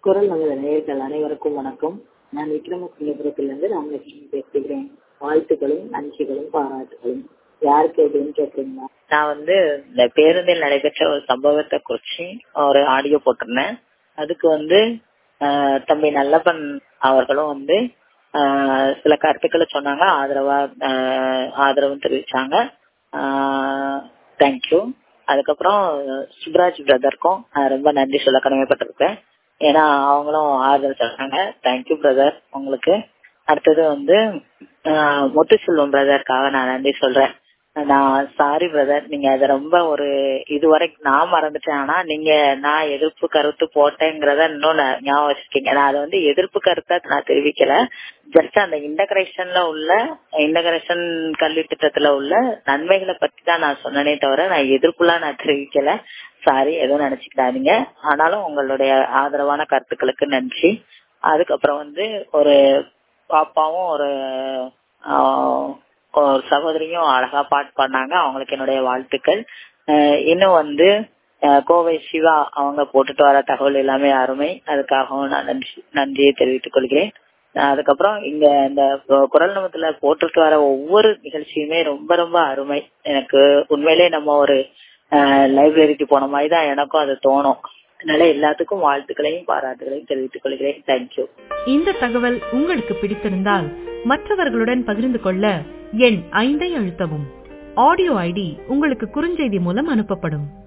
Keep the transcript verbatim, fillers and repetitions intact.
குரல் நமது நேயர்கள் அனைவருக்கும் வணக்கம். நான் விக்ரமசிங்கபுரத்திலிருந்து ராமலட்சுமி பேசுகிறேன். வாழ்த்துக்களும் நன்றிகளும் பாராட்டுகளும். யாருக்கு அப்படின்னு கேக்குறீங்களா? நான் வந்து இந்த பேருந்தில் நடைபெற்ற ஒரு சம்பவத்தை குறிச்சு ஒரு ஆடியோ போட்டிருந்தேன். அதுக்கு வந்து ஆஹ் தம்பி நல்லப்பன் அவர்களும் வந்து ஆஹ் சில கருத்துக்களை சொன்னாங்க, ஆதரவா ஆஹ் ஆதரவும் தெரிவிச்சாங்க. ஆஹ் தேங்க்யூ. அதுக்கப்புறம் சுப்ராஜ் பிரதருக்கும் ரொம்ப நன்றி சொல்ல கடமைப்பட்டிருக்கேன். ஏன்னா அவங்களும் ஆதரவு சொன்னாங்க. தேங்க்யூ பிரதர் உங்களுக்கு. அடுத்தது வந்து முத்துச்செல்வம் பிரதருக்காக நான் நன்றி சொல்றேன். நான் சாரி பிரதர், நீங்க அதை ரொம்ப ஒரு இதுவரைக்கும் நான் மறந்துட்டேன். ஆனா நீங்க நான் எதிர்ப்பு கருத்து போட்டேங்கிறத இன்னும் ஞாபகம் வச்சிருக்கீங்க. நான் அதை வந்து எதிர்ப்பு கருத்தை நான் தெரிவிக்கல. ஜஸ்ட் அந்த இன்டகிரேஷன்ல உள்ள இன்டகிரேஷன் கல்வி திட்டத்துல உள்ள நன்மைகளை பத்தி தான் நான் சொன்னனே தவிர நான் எதிர்ப்புலாம் நான் தெரிவிக்கல. சாரி, எதுவும் நினைச்சுக்கிட்டாதீங்க. ஆனாலும் உங்களுடைய ஆதரவான கருத்துக்களுக்கு நன்றி. அதுக்கப்புறம் வந்து ஒரு பாப்பாவும் ஒரு ஒரு சகோதரியும் அழகா பாட்டு பாடினாங்க. அவங்களுக்கு என்னுடைய வாழ்த்துக்கள். இன்னும் வந்து கோவை சிவா அவங்க போட்டுட்டு வர தகவல் எல்லாமே அருமை. அதுக்காகவும் நான் நன்றி நன்றியை தெரிவித்துக் கொள்கிறேன். அதுக்கப்புறம் இங்க இந்த குரல் நமத்துல போட்டுட்டு வர ஒவ்வொரு நிகழ்ச்சியுமே ரொம்ப ரொம்ப அருமை. எனக்கு உண்மையிலே நம்ம ஒரு லைப்ரரிக்கு போன மாதிரி தான் எனக்கும் அது தோணும். அதனால எல்லாத்துக்கும் வாழ்த்துக்களையும் பாராட்டுகளையும் தெரிவித்துக் கொள்கிறேன். தேங்க்யூ. இந்த தகவல் உங்களுக்கு பிடித்திருந்தால் மற்றவர்களுடன் பகிர்ந்து கொள்ள எண் ஐந்தை அழுத்தவும். ஆடியோ ஐடி உங்களுக்கு குறுஞ்செய்தி மூலம் அனுப்பப்படும்.